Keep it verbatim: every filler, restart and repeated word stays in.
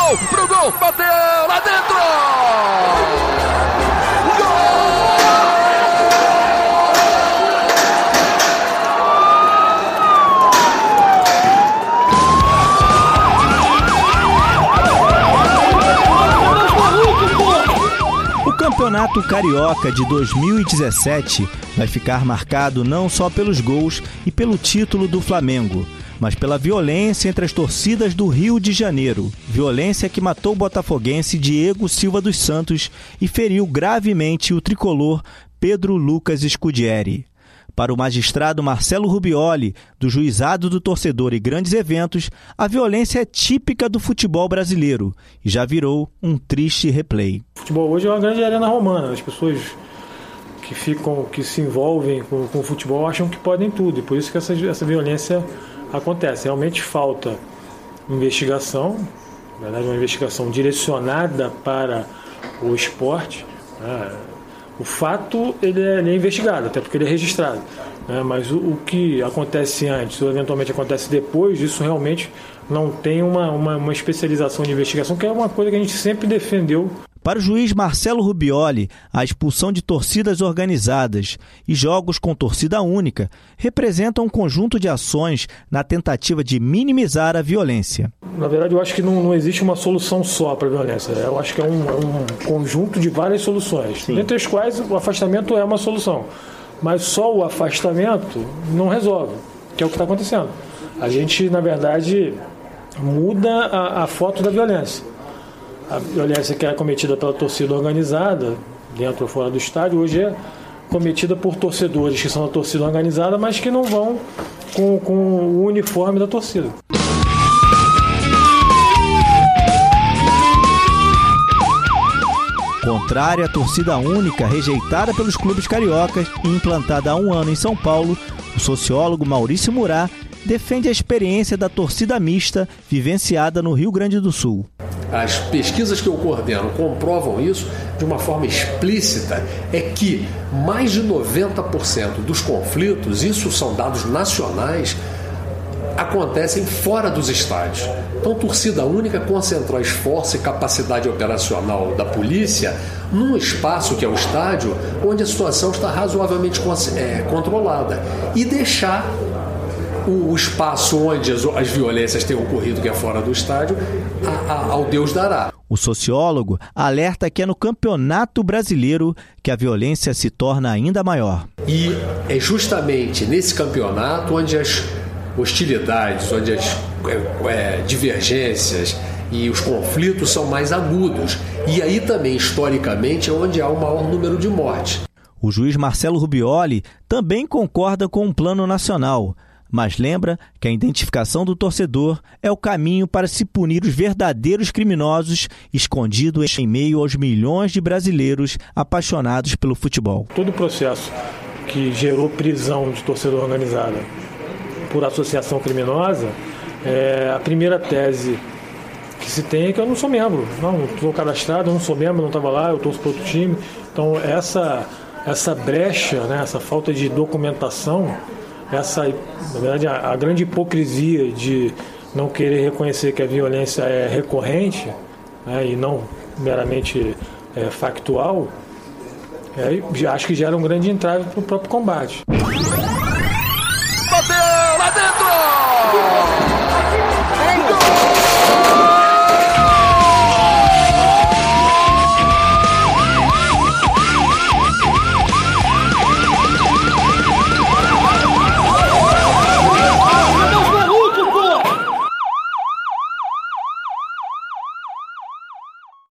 gol, pro gol, bateu lá dentro! O Campeonato Carioca de dois mil e dezessete vai ficar marcado não só pelos gols e pelo título do Flamengo, mas pela violência entre as torcidas do Rio de Janeiro. Violência que matou o botafoguense Diego Silva dos Santos e feriu gravemente o tricolor Pedro Lucas Scudieri. Para o magistrado Marcelo Rubioli, do Juizado do Torcedor e Grandes Eventos, a violência é típica do futebol brasileiro e já virou um triste replay. O futebol hoje é uma grande arena romana. As pessoas que ficam, que se envolvem com, com o futebol acham que podem tudo, e por isso que essa, essa violência acontece. Realmente falta investigação, na verdade uma investigação direcionada para o esporte, né? O fato ele é, ele é investigado, até porque ele é registrado, né? Mas o, o que acontece antes ou eventualmente acontece depois, isso realmente não tem uma, uma, uma especialização de investigação, que é uma coisa que a gente sempre defendeu. Para o juiz Marcelo Rubioli, a expulsão de torcidas organizadas e jogos com torcida única representam um conjunto de ações na tentativa de minimizar a violência. Na verdade, eu acho que não, não existe uma solução só para a violência. Eu acho que é um, um conjunto de várias soluções, Sim. Dentre as quais o afastamento é uma solução. Mas só o afastamento não resolve, que é o que está acontecendo. A gente, na verdade, muda a, a foto da violência. A violência que era cometida pela torcida organizada, dentro ou fora do estádio, hoje é cometida por torcedores que são da torcida organizada, mas que não vão com, com o uniforme da torcida. Contrária à torcida única rejeitada pelos clubes cariocas e implantada há um ano em São Paulo, o sociólogo Maurício Murat defende a experiência da torcida mista vivenciada no Rio Grande do Sul. As pesquisas que eu coordeno comprovam isso de uma forma explícita, é que mais de noventa por cento dos conflitos, isso são dados nacionais, acontecem fora dos estádios. Então, torcida única concentrou esforço e capacidade operacional da polícia num espaço que é o estádio, onde a situação está razoavelmente é, controlada, e deixar o espaço onde as, as violências têm ocorrido, que é fora do estádio, a, a, ao Deus dará. O sociólogo alerta que é no Campeonato Brasileiro que a violência se torna ainda maior. E é justamente nesse campeonato onde as hostilidades, onde as é, é, divergências e os conflitos são mais agudos. E aí também, historicamente, é onde há o maior número de mortes. O juiz Marcelo Rubioli também concorda com o plano nacional, mas lembra que a identificação do torcedor é o caminho para se punir os verdadeiros criminosos escondidos em meio aos milhões de brasileiros apaixonados pelo futebol. Todo o processo que gerou prisão de torcedor organizada por associação criminosa, é, a primeira tese que se tem é que eu não sou membro. Não, estou cadastrado, eu não sou membro, não estava lá, eu torço para outro time. Então, essa, essa brecha, né, essa falta de documentação, essa, na verdade, a, a grande hipocrisia de não querer reconhecer que a violência é recorrente, né, e não meramente é, factual, é, acho que gera um grande entrave para o próprio combate.